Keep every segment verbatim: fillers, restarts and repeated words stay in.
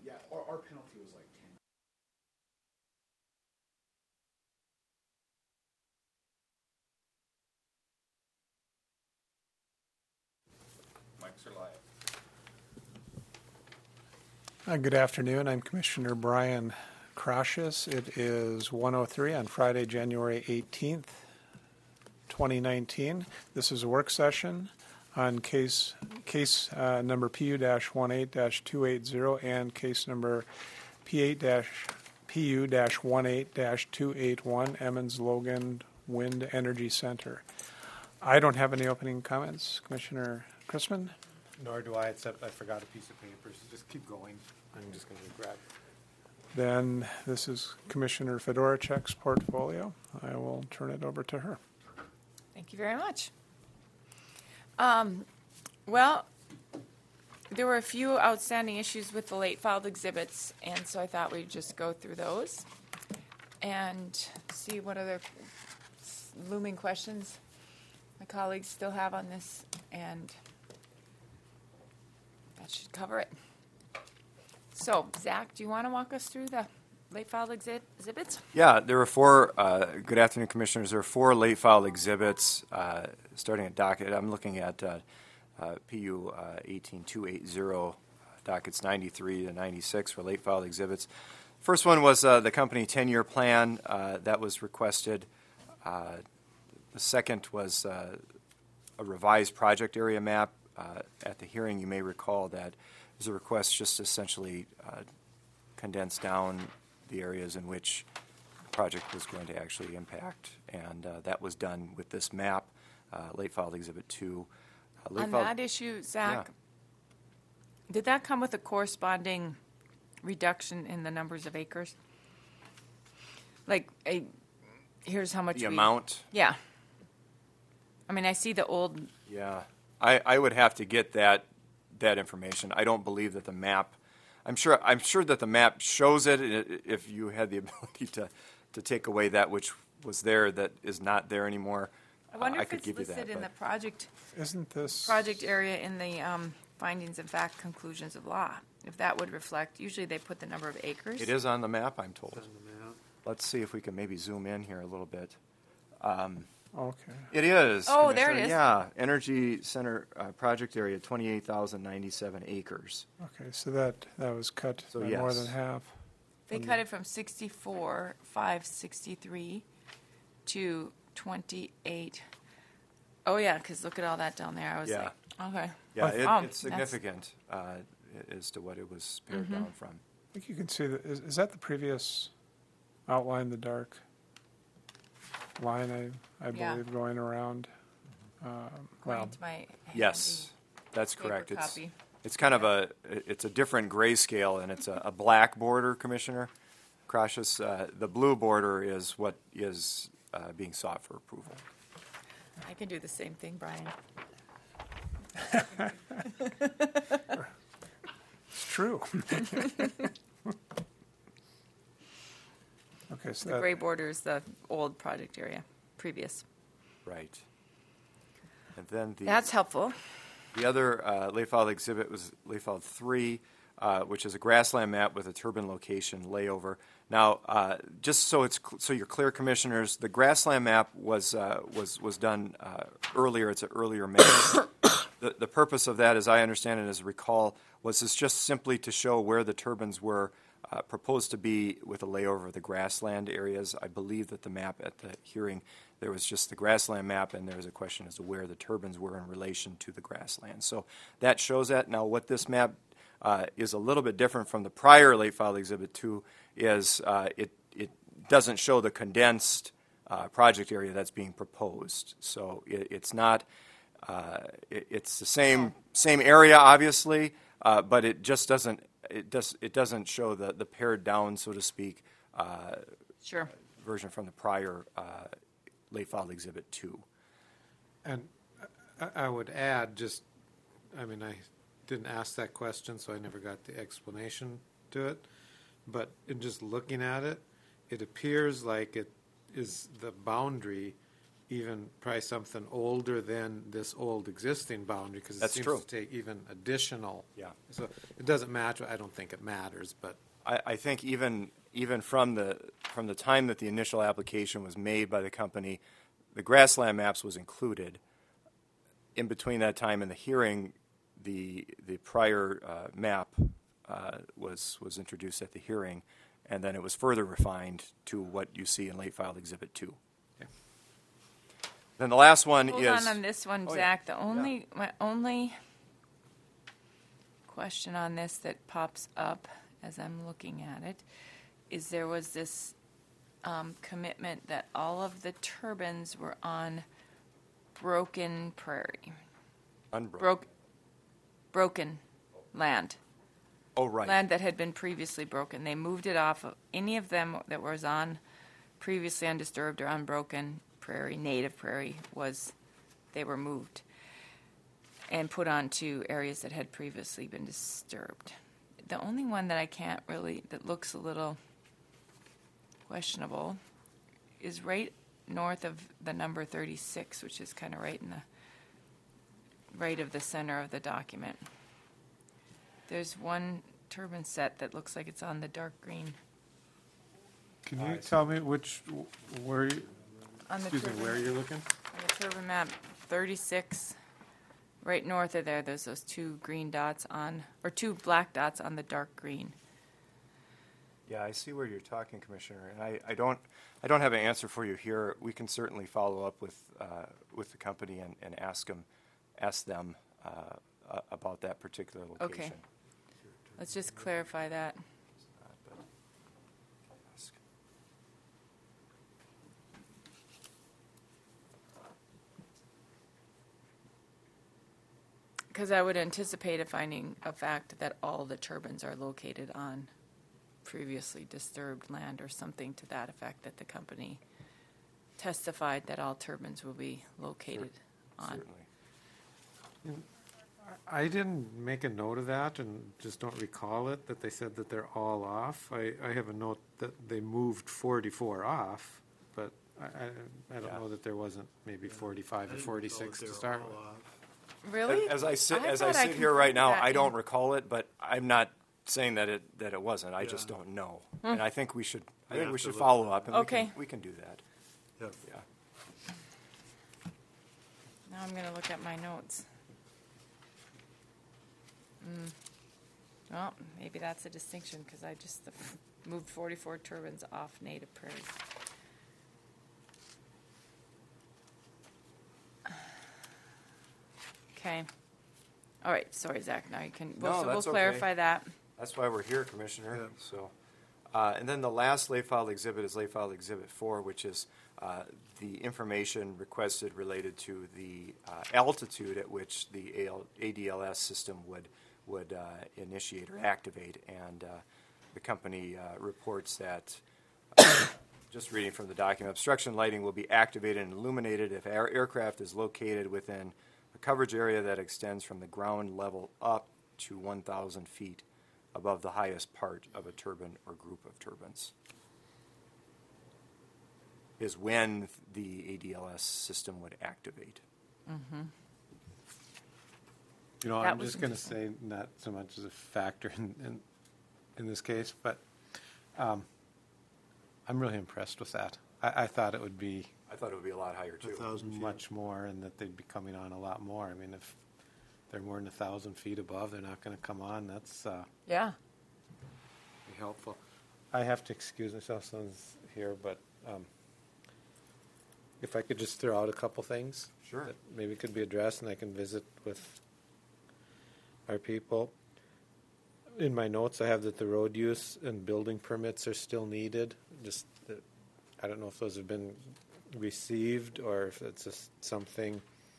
Yeah, our, our penalty was like ten. Mics are live. Uh, Good afternoon. I'm Commissioner Brian Crocius. It is one oh three on Friday, January eighteenth, twenty nineteen. This is a work session on case case uh, number P U eighteen two eighty and case number P eight P U eighteen two eighty-one, Emmons Logan Wind Energy Center. I don't have any opening comments. Commissioner Chrisman? Nor do I, except I forgot a piece of paper, so just keep going. I'm just going to grab it. Then this is Commissioner Fedoracek's portfolio. I will turn it over to her. Thank you very much. Um, well, there were a few outstanding issues with the late filed exhibits, and so I thought we'd just go through those and see what other looming questions my colleagues still have on this, and that should cover it. So, Zach, do you want to walk us through the late filed exhi- exhibits? Yeah, there were four, uh, good afternoon, Commissioners. There are four late filed exhibits uh, starting at docket. I'm looking at uh, uh, P U eighteen two eighty, dockets ninety-three to ninety-six for late filed exhibits. First one was uh, the company ten-year plan uh, that was requested. Uh, the second was uh, a revised project area map. Uh, at the hearing, you may recall that there's a request just to essentially uh, condense down the areas in which the project was going to actually impact, and uh, that was done with this map, uh, late filed exhibit two. Uh, late On filed- that issue, Zach, Yeah. did that come with a corresponding reduction in the numbers of acres? Like, a, here's how much The we... amount, Yeah. I mean, I see the old... yeah. I, I would have to get that that information. I don't believe that the map, I'm sure I'm sure that the map shows it i- if you had the ability to, to take away that which was there that is not there anymore. I wonder uh, I if could it's give you listed that. in the but- project Isn't this project area in the um, findings of fact, conclusions of law. If that would reflect, usually they put the number of acres. It is on the map, I'm told. On the map. Let's see if we can maybe zoom in here a little bit. Um, okay? It is. Oh, there it Commissioner. is. Yeah, Energy Center uh, project area, twenty-eight thousand ninety-seven acres. Okay, so that that was cut So by more yes. than half. They cut it from sixty-four five sixty-three to twenty-eight. Oh yeah, because look at all that down there. I was Yeah. like, okay. Yeah, Oh, it, wow, it's that's- significant uh, as to what it was pared Mm-hmm. down from. I think you can see that. Is, is that the previous outline, the dark line, I, I Yeah. believe, going around? Um, well, According to my Yes, that's paper correct. It's copy. it's kind of a it's a different grayscale, and it's a, a black border, Commissioner Crocius. Uh, the blue border is what is uh, being sought for approval. I can do the same thing, Brian. it's true. Okay, so The that, gray border is the old project area, previous. Right. And then the That's helpful. The other uh, late filed exhibit was late filed three, uh, which is a grassland map with a turbine location layover. Now, uh, just so it's cl- so you're clear, Commissioners, the grassland map was uh, was was done uh, earlier. It's an earlier map. the The purpose of that, as I understand it, as recall, was this just simply to show where the turbines were uh, proposed to be with a layover of the grassland areas. I believe that the map at the hearing, there was just the grassland map, and there was a question as to where the turbines were in relation to the grassland. So that shows that. Now, what this map uh, is a little bit different from the prior late filed exhibit two is uh, it it doesn't show the condensed uh, project area that's being proposed. So it, it's not. Uh, it, it's the same same area, obviously, uh, but it just doesn't. It does. It doesn't show the the pared down, so to speak, uh, Sure. version from the prior uh, late filed exhibit two. And I, I would add, just, I mean, I didn't ask that question, so I never got the explanation to it. But in just looking at it, it appears like it is the boundary even probably something older than this old existing boundary, because it That's seems true. to take even additional. Yeah. So it doesn't matter, I don't think it matters, but I, I think even even from the from the time that the initial application was made by the company, the grassland maps was included. In between that time and the hearing, the the prior uh, map uh, was was introduced at the hearing, and then it was further refined to what you see in late filed Exhibit Two. Okay. Then the last one Hold is on on this one, Oh, yeah. Zach. The only, my only question on this that pops up as I'm looking at it is there was this um, commitment that all of the turbines were on broken prairie, unbroken. broke, broken land, Oh, right. land that had been previously broken. They moved it off of any of them that was on previously undisturbed or unbroken prairie, native prairie, was they were moved and put onto areas that had previously been disturbed. The only one that I can't really, that looks a little questionable, is right north of the number thirty-six, which is kind of right in the right of the center of the document. There's one turbine set that looks like it's on the dark green. can you tell me which, where, you- On the excuse me, turbine- where you're looking? On the turbine map, thirty-six, right north of there, there's those two green dots on, or two black dots on the dark green. Yeah, I see where you're talking, Commissioner, and I, I don't I don't have an answer for you here. We can certainly follow up with uh, with the company and, and ask them ask them uh, uh, about that particular location. Okay. Let's just clarify that. Uh, but ask. Because I would anticipate a finding of fact that all the turbines are located on previously disturbed land or something to that effect, that the company testified that all turbines will be located on. Certainly. I didn't make a note of that and just don't recall it, that they said that they're all off. I, I have a note that they moved forty-four off, but I, I, I don't Yeah. know that there wasn't maybe forty-five or forty-six to start with. Really? As I sit as I thought sit here right confirmed now, that I in- don't recall it, but I'm not saying that it that it wasn't. I just don't know, and I think we should I We think have we to should look follow at up, and Okay. we can we can do that. Yep. Yeah. Now I'm going to look at my notes. Mm. Well, maybe that's a distinction because I just moved forty-four turbines off native prairie. Okay. All right. Sorry, Zach. Now you can. We'll, No, so we'll that's okay. clarify that. That's why we're here, Commissioner. Yeah. So, uh, and then the last late filed exhibit is late filed exhibit four, which is uh, the information requested related to the uh, altitude at which the A L A D L S system would would uh, initiate or activate, and uh, the company uh, reports that. Uh, just reading from the document, obstruction lighting will be activated and illuminated if our aircraft is located within a coverage area that extends from the ground level up to one thousand feet above the highest part of a turbine or group of turbines. Is when the A D L S system would activate. You know, That I'm was just going to say not so much as a factor in, in, in this case, but um, I'm really impressed with that. I, I thought it would be I thought it would be a lot higher A too. thousand feet. much more and that they'd be coming on a lot more. I mean, if they're more than a thousand feet above, they're not going to come on. That's uh, Yeah. be helpful. I have to excuse myself, someone's here, but um, if I could just throw out a couple things Sure. that maybe could be addressed, and I can visit with our people. In my notes, I have that the road use and building permits are still needed. Just, that, I don't know if those have been received or if it's just something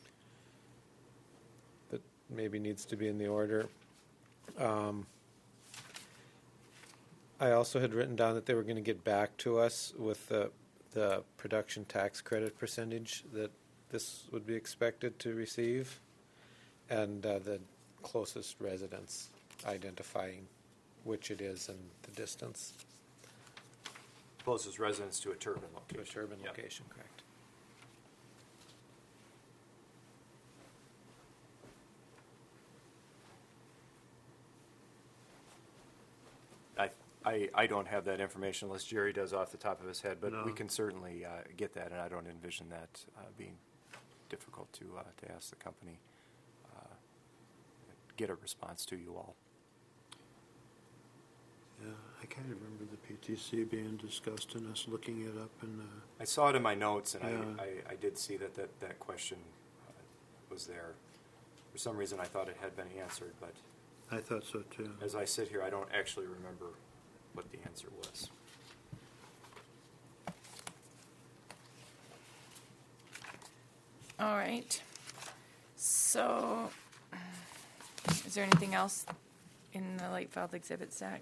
that maybe needs to be in the order. Um, I also had written down that they were going to get back to us with the, the production tax credit percentage that this would be expected to receive, and uh, the closest residence, identifying which it is and the distance Closest residence to a turbine to a location. turbine Yep. location, correct? I, I don't have that information unless Jerry does off the top of his head, but we No. can certainly uh, get that, and I don't envision that uh, being difficult to uh, to ask the company, uh, get a response to you all. Yeah, I can't remember the P T C being discussed and us looking it up in the, I saw it in my notes, and Yeah. I, I, I did see that that, that question uh, was there. For some reason, I thought it had been answered, but I thought so too. as I sit here, I don't actually remember what the answer was. All right. So, is there anything else in the late filed exhibits, Zach?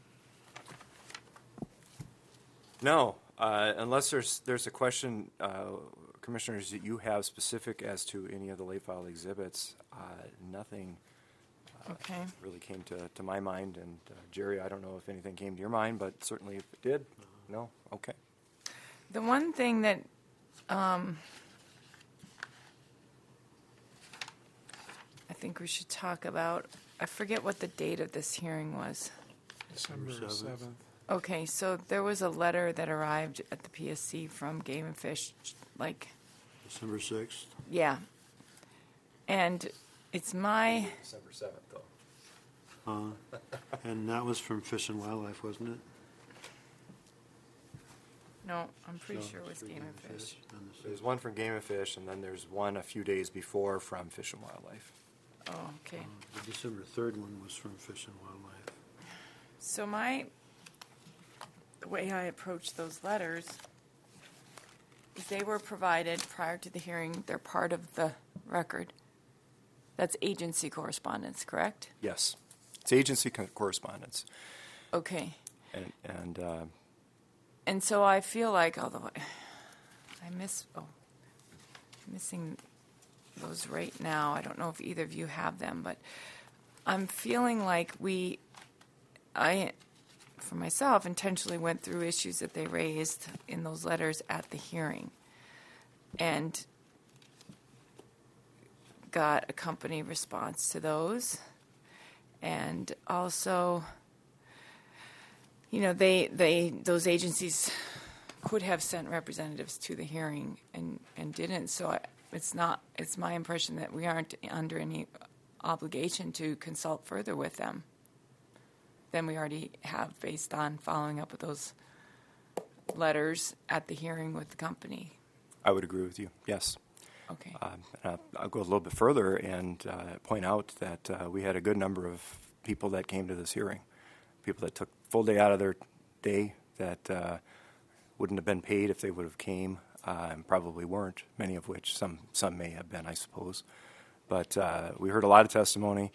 No, uh, unless there's there's a question, uh, commissioners, that you have specific as to any of the late file exhibits. Uh, nothing Okay. really came to, to my mind, and uh, Jerry, I don't know if anything came to your mind, but certainly if it did, no, okay. The one thing that um, I think we should talk about, I forget what the date of this hearing was. December seventh. seventh. Okay, so there was a letter that arrived at the P S C from Game and Fish, like, December sixth. yeah. And it's my, December seventh, though. Uh, and that was from Fish and Wildlife, wasn't it? no, I'm pretty So, sure it was three Game and Fish. on the There's sixth. one from Game and Fish, and then there's one a few days before from Fish and Wildlife. Oh, okay. Uh, The December third one was from Fish and Wildlife. So my, the way I approach those letters is they were provided prior to the hearing. They're part of the record. That's agency correspondence, correct? Yes, it's agency co- correspondence, Okay. and and uh, And so I feel like, although I, I miss, oh, missing those right now. I don't know if either of you have them, but I'm feeling like we, I, for myself, intentionally went through issues that they raised in those letters at the hearing, and got a company response to those, and also, you know, they they those agencies could have sent representatives to the hearing and and didn't. So I, it's not. It's my impression that we aren't under any obligation to consult further with them than we already have, based on following up with those letters at the hearing with the company. I would agree with you. Yes. Okay. Um, and I'll, I'll go a little bit further and uh, point out that uh, we had a good number of people that came to this hearing, people that took full day out of their day that uh, wouldn't have been paid if they would have came, uh, and probably weren't, many of which some, some may have been, I suppose. But uh, we heard a lot of testimony.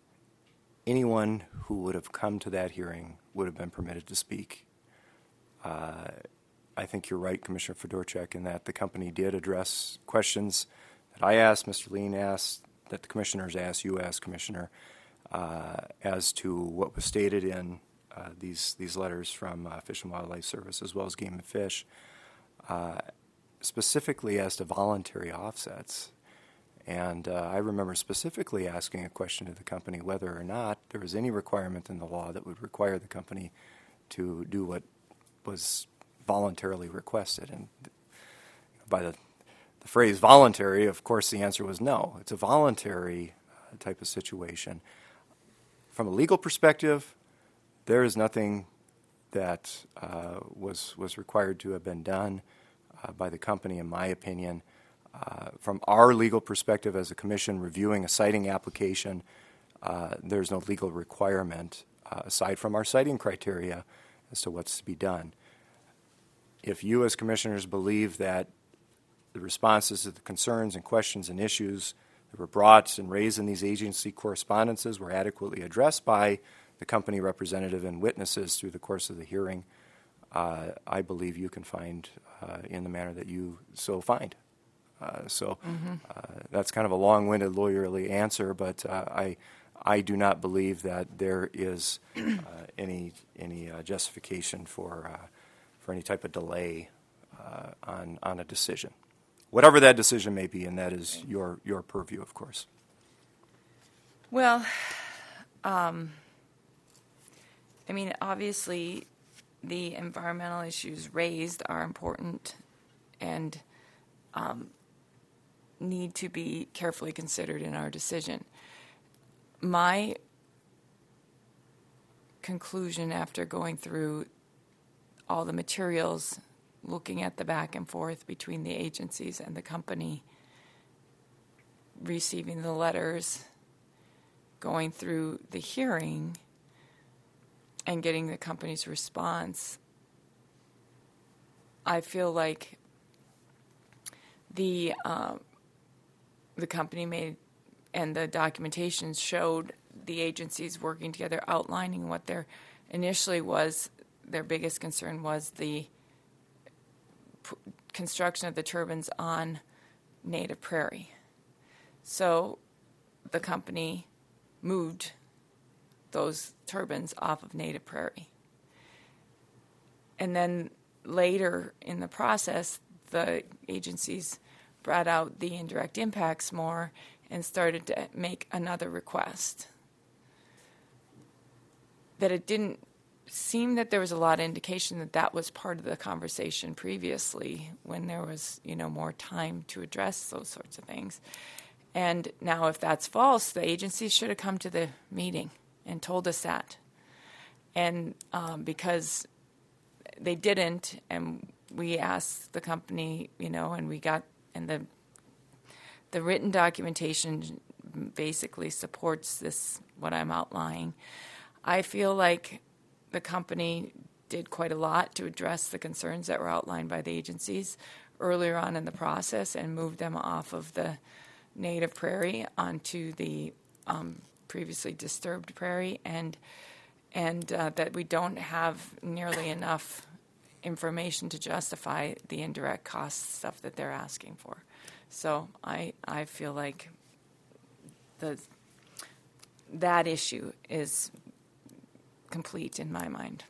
Anyone who would have come to that hearing would have been permitted to speak. Uh, I think you're right, Commissioner Fedorchak, in that the company did address questions that I asked, Mister Lean asked, that the commissioners asked, you asked, Commissioner, uh, as to what was stated in uh, these these letters from uh, Fish and Wildlife Service as well as Game and Fish, uh, specifically as to voluntary offsets. And uh, I remember specifically asking a question to the company whether or not there was any requirement in the law that would require the company to do what was voluntarily requested. And by the, the phrase voluntary, of course, the answer was no. It's a voluntary uh, type of situation. From a legal perspective, there is nothing that uh, was was required to have been done uh, by the company, in my opinion. Uh, from our legal perspective as a commission reviewing a citing application, uh, there's no legal requirement uh, aside from our citing criteria as to what's to be done. If you as commissioners believe that the responses to the concerns and questions and issues that were brought and raised in these agency correspondences were adequately addressed by the company representative and witnesses through the course of the hearing, uh, I believe you can find uh, in the manner that you so find. Uh, so uh, that's kind of a long-winded lawyerly answer, but uh, I I do not believe that there is uh, any any uh, justification for uh, for any type of delay uh, on on a decision, whatever that decision may be, and that is your your purview, of course. Well, um, I mean, obviously, the environmental issues raised are important and um, need to be carefully considered in our decision. My conclusion after going through all the materials, looking at the back and forth between the agencies and the company, receiving the letters, going through the hearing, and getting the company's response, I feel like the uh, the company made and the documentation showed the agencies working together, outlining what their initially was their biggest concern was the p- construction of the turbines on native prairie. So the company moved those turbines off of native prairie. And then later in the process, the agencies brought out the indirect impacts more and started to make another request. That it didn't seem that there was a lot of indication that that was part of the conversation previously when there was, you know, more time to address those sorts of things. And now if that's false, the agencies should have come to the meeting and told us that. And um, because they didn't, and we asked the company, you know, and we got, and the the written documentation basically supports this, what I'm outlining. I feel like the company did quite a lot to address the concerns that were outlined by the agencies earlier on in the process and moved them off of the native prairie onto the um, previously disturbed prairie, and and uh, that we don't have nearly enough information to justify the indirect cost stuff that they're asking for. So I I feel like the that issue is complete in my mind.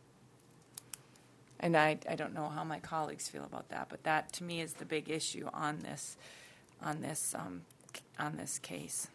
And I, I don't know how my colleagues feel about that, but that to me is the big issue on this on this um, on this case.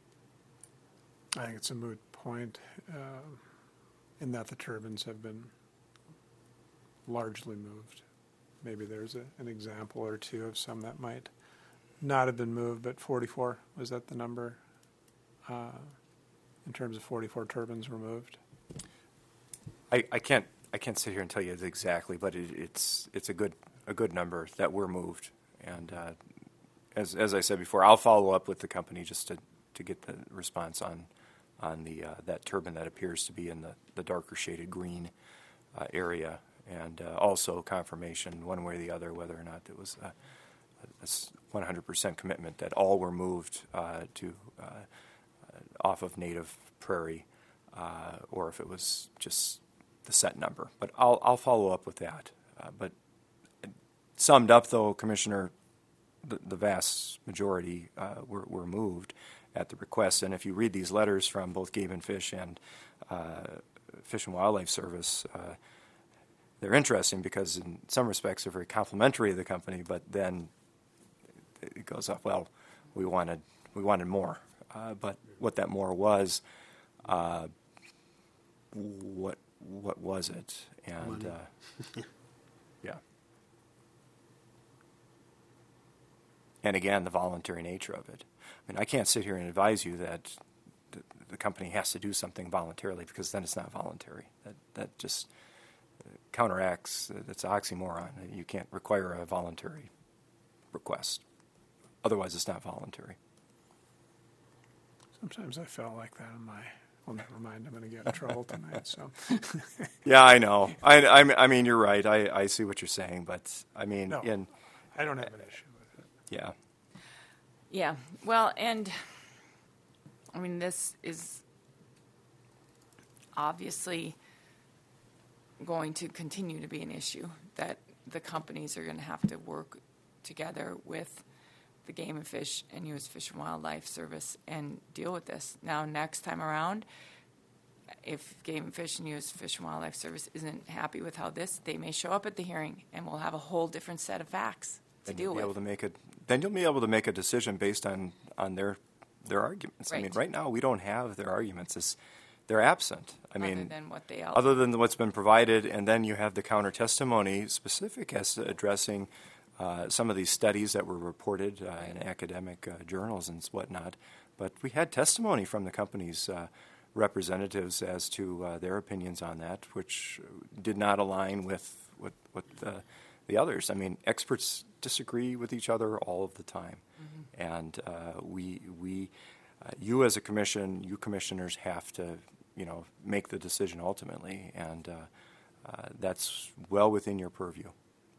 I think it's a moot point uh, in that the turbines have been largely moved. Maybe there's a, an example or two of some that might not have been moved, but forty-four, was that the number uh, in terms of forty-four turbines removed? I, I can't I can't sit here and tell you exactly, but it, it's it's a good a good number that were moved. And uh, as as I said before, I'll follow up with the company just to, to get the response on on the uh, that turbine that appears to be in the, the darker shaded green uh, area, and uh, also confirmation one way or the other whether or not it was a, a one hundred percent commitment that all were moved uh, to uh, off of native prairie, uh, or if it was just the set number. But I'll I'll follow up with that. Uh, but summed up, though, Commissioner, the, the vast majority uh, were, were moved at the request. And if you read these letters from both Game and Fish and uh, Fish and Wildlife Service, uh, they're interesting because in some respects they're very complimentary of the company, but then it goes up, well, we wanted we wanted more. Uh, but what that more was, uh, what what was it? And uh, yeah. And again, the voluntary nature of it. I mean, I can't sit here and advise you that the, the company has to do something voluntarily, because then it's not voluntary. That that just counteracts. That's an oxymoron. You can't require a voluntary request. Otherwise, it's not voluntary. Sometimes I felt like that in my. Well, never mind. I'm going to get in trouble tonight. So. Yeah, I know. I, I, I mean, you're right. I, I see what you're saying, but I mean, No, in I don't have an issue with it. yeah, Yeah, well, and I mean, this is obviously going to continue to be an issue that the companies are going to have to work together with the Game and Fish and U S Fish and Wildlife Service and deal with this. Now, next time around, if Game and Fish and U S Fish and Wildlife Service isn't happy with how this, they may show up at the hearing and we'll have a whole different set of facts to then deal you'll be with. able to make a then you'll be able to make a decision based on, on their their arguments. I mean, Right. right now we don't have their arguments. This they're absent. I other mean, than what they all. other than what's been provided, and then you have the counter testimony specific as to addressing uh, some of these studies that were reported uh, in academic uh, journals and whatnot. But we had testimony from the company's uh, representatives as to uh, their opinions on that, which did not align with what, what uh, the others. I mean, experts disagree with each other all of the time, mm-hmm. and uh, we we uh, you as a commission, you commissioners have to you know make the decision ultimately, and uh, uh, that's well within your purview.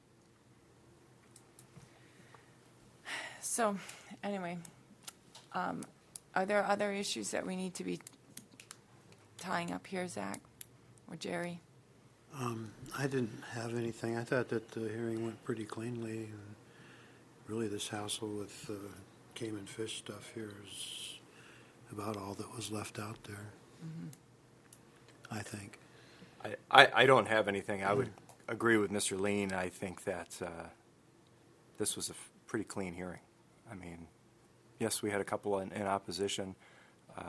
So, anyway, um, are there other issues that we need to be tying up here, Zach or Jerry? Um, I didn't have anything. I thought that the hearing went pretty cleanly. And really, this hassle with uh, Cayman fish stuff here is about all that was left out there, mm-hmm. I think. I, I, I don't have anything. I would agree with Mister Lean. I think that uh, this was a f- pretty clean hearing. I mean, yes, we had a couple in, in opposition, uh,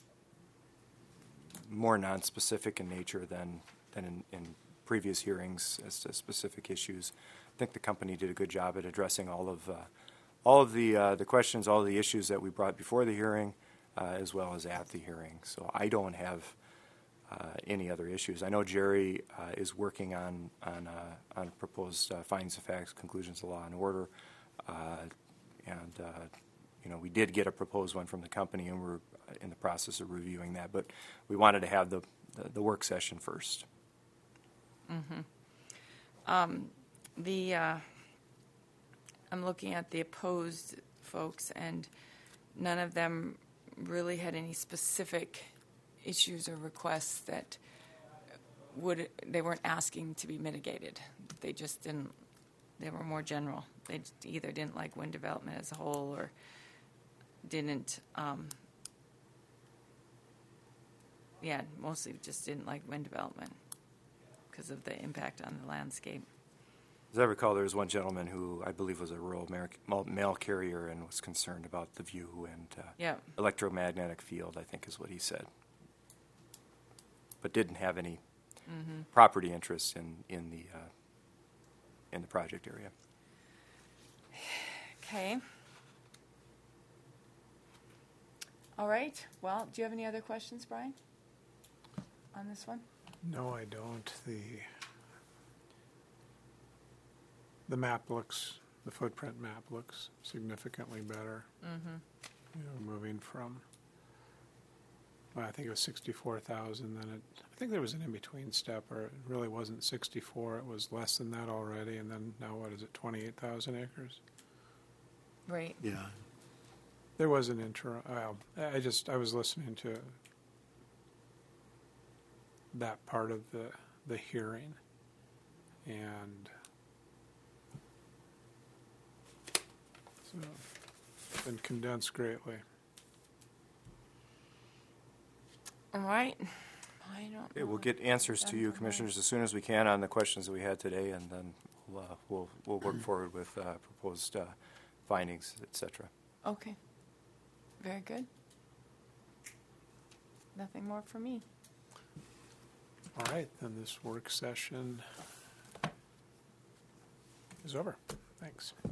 more non-specific in nature than than in, in previous hearings as to specific issues. I think the company did a good job at addressing all of uh, all of the uh, the questions, all of the issues that we brought before the hearing, uh, as well as at the hearing. So I don't have uh, any other issues. I know Jerry uh, is working on on uh, on proposed uh, findings of facts, conclusions of law and order, uh, and uh, you know we did get a proposed one from the company, and we're in the process of reviewing that. But we wanted to have the the, the work session first. Mm-hmm. Um, the uh, I'm looking at the opposed folks, and none of them really had any specific issues or requests that would they weren't asking to be mitigated. They just didn't. They were more general. They either didn't like wind development as a whole, or didn't. Um, yeah, mostly just didn't like wind development because of the impact on the landscape. As I recall, there was one gentleman who I believe was a rural mail, mail carrier and was concerned about the view and uh, Yeah. electromagnetic field, I think is what he said, but didn't have any Mm-hmm. property interests in, in, the, uh, in the project area. Okay. All right. Well, do you have any other questions, Brian, on this one? No, I don't. The the map looks, the footprint map looks significantly better. Mm-hmm. You know, moving from, well, I think it was sixty-four thousand. Then it, I think there was an in-between step, or it really wasn't sixty-four. It was less than that already, and then now what is it? Twenty-eight thousand acres. Right. Yeah. There was an interim. Well, I just I was listening to that part of the the hearing, and so it's been condensed greatly. All right. I don't. Okay, know we'll if get answers we're to done you, from commissioners, as soon as we can on the questions that we had today, and then we'll uh, we'll, we'll work forward with uh, proposed uh, findings, et cetera. there. Okay. Very good. Nothing more for me. All right, then this work session is over. Thanks.